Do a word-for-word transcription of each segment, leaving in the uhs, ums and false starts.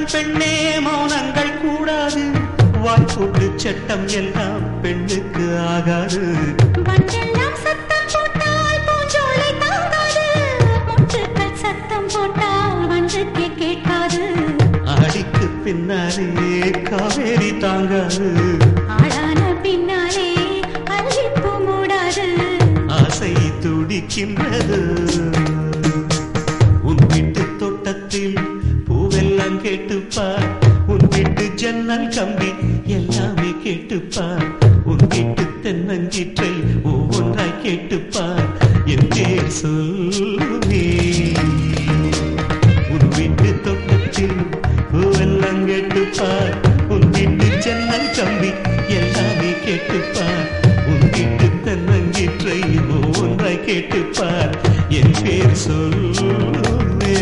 பெண்ணே மௌனங்கள் கூடாது வாய்ப்புட்டு சட்டம் எல்லாம் பெண்ணுக்கு ஆகாது வண்டெல்லாம் சத்தம் போட்டால் பூஞ்சோலை தாங்காது முட்டுக்கள் சத்தம் போட்டால் வண்டுக்கே கேட்காது அடிக்கு பின்னாலே காவேரி தாங்காது ஆளான பின்னாலே அல்லிப்பூ மூடாது ஆசை துடிக்கின்றது உன் வீட்டு தோட்டத்தில் பூவெல்லாம் கேட்டுப்பார் உன் வீட்டு ஜன்னல் கம்பி எல்லாமே கேட்டுப்பார் உன் வீட்டு தென்னங்கீற்றை ஒவ்வொன்றாய் கேட்டுப்பார் என் பேர் சொல்லுமே உன் வீட்டு தோட்டத்தில் பூவெல்லாம் கேட்டுப்பார் உன் வீட்டு ஜன்னல் கம்பி எல்லாமே கேட்டுப்பார் உன் வீட்டு தென்னங்கீற்றை ஒவ்வொன்றாய் கேட்டுப்பார் என் பேர் சொல்லுமே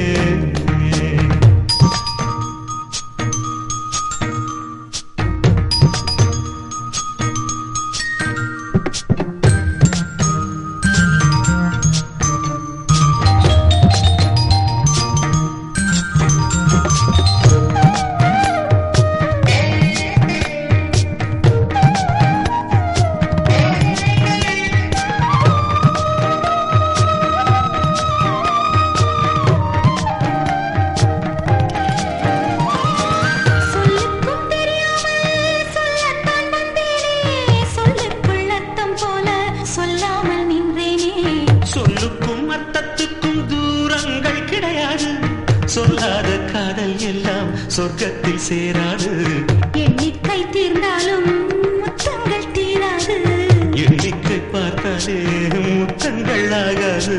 சொல்லுக்கும் அர்த்தத்துக்கும் தூரங்கள் கிடையாது சொல்லாத காதல் எல்லாம் சொர்க்கத்தில் சேராது எண்ணிக்கை தீர்ந்தாலும் முத்தங்கள் தீராது எண்ணிக்கை பார்த்தாலே முத்தங்கள் ஆகாது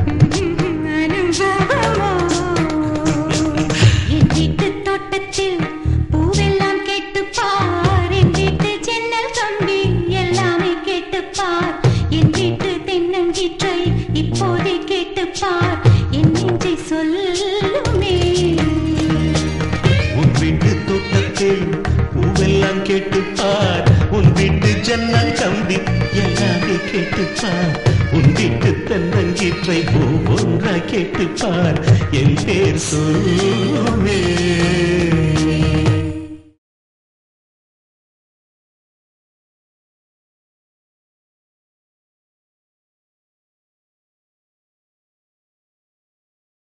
என் வீட்டு தோட்டத்தில் பூவெல்லாம் கேட்டுப்பார் என் வீட்டு ஜன்னல் கம்பி எல்லாமே கேட்டுப்பார் என் வீட்டு தென்னங்கீற்றை இப்போதே கேட்டுப்பார் என் நெஞ்சை சொல்லுமே உன் வீட்டு தோட்டத்தில் பூவெல்லாம் கேட்டுப்பார் உன் வீட்டு ஜன்னல் கம்பி எல்லாமே கேட்டுப்பார் உன் வீட்டு தென்னங்கீற்றை ஒவ்வொன்றாய் கேட்டுப்பார் என் பேர் சொல்லுமே